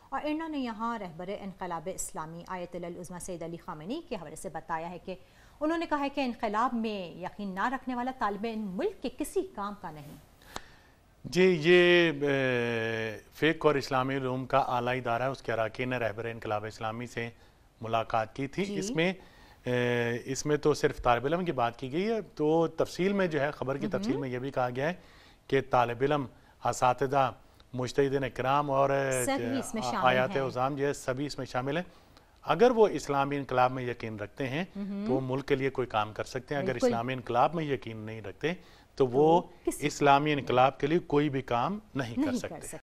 और इन्होंने यहाँ रहबर इनकलाब इस्लामी आयतुल उज़्मा सैयद अली ख़ामेनी के हवाले से बताया है कि उन्होंने कहा है कि इनकलाब में यकीन ना रखने वाला तालिब मुल्क के किसी काम का नहीं। जी, ये फ़िक़्ह और इस्लामी उलूम का आला इदारा है, उसके अराकीन ने रहबर इनकलाब इस्लामी से मुलाकात की थी। इसमें तो सिर्फ तालिब इल्म की बात की गई है। तो तफसील में जो है, खबर की तफसील में यह भी कहा गया है कि तालिब इल्म, असातिज़ा, मुज्तहिदीन इकराम और आयात उज़ाम जो है सभी इसमें शामिल हैं। अगर वो इस्लामी इनकलाब में यकीन रखते हैं तो वो मुल्क के लिए कोई काम कर सकते हैं। अगर इस्लामी इनकलाब में यकीन नहीं रखते तो वो इस्लामी इनकलाब के लिए कोई भी काम नहीं कर सकते।